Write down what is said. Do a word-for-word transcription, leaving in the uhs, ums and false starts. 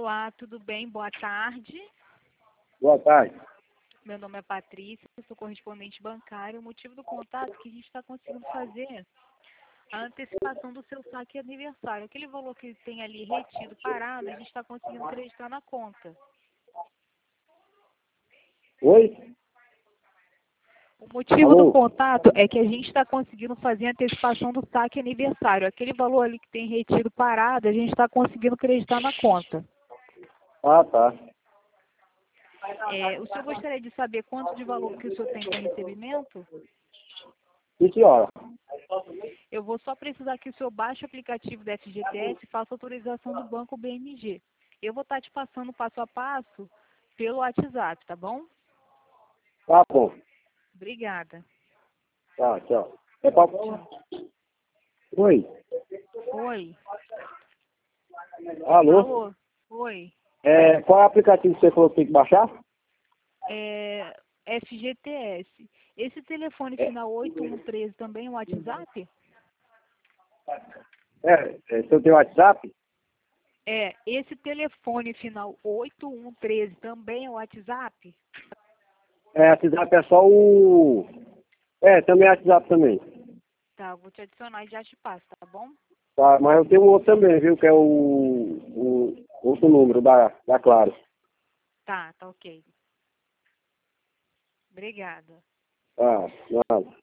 Olá, tudo bem? Boa tarde. Boa tarde. Meu nome é Patrícia, eu sou correspondente bancário. O motivo do contato é que a gente está conseguindo fazer a antecipação do seu saque aniversário. Aquele valor que tem ali retido, parado, a gente está conseguindo acreditar na conta. Oi? O motivo Alô? do contato é que a gente está conseguindo fazer a antecipação do saque aniversário. Aquele valor ali que tem retido parado, a gente está conseguindo acreditar na conta. Ah, tá. É, o senhor gostaria de saber quanto de valor que o senhor tem para recebimento? Sim, senhora. Eu vou só precisar que o senhor baixe o aplicativo da F G T S e faça autorização do banco B M G. Eu vou estar te passando passo a passo pelo WhatsApp, tá bom? Tá bom. Obrigada. Tá, tchau. É pra... Oi? Oi. Alô? Alô? Oi. É, qual é o aplicativo que você falou que tem que baixar? É F G T S. Esse telefone É, final oito um treze também é o WhatsApp? é, é você tem WhatsApp? É, esse telefone final oito um treze também é o WhatsApp? É, WhatsApp é só o... É, também é WhatsApp também. Tá, eu vou te adicionar e já te passo, tá bom? Tá, mas eu tenho um outro também, viu? Que é o... o outro número da, da Claro. Tá, tá ok. Obrigada. Tá, nada.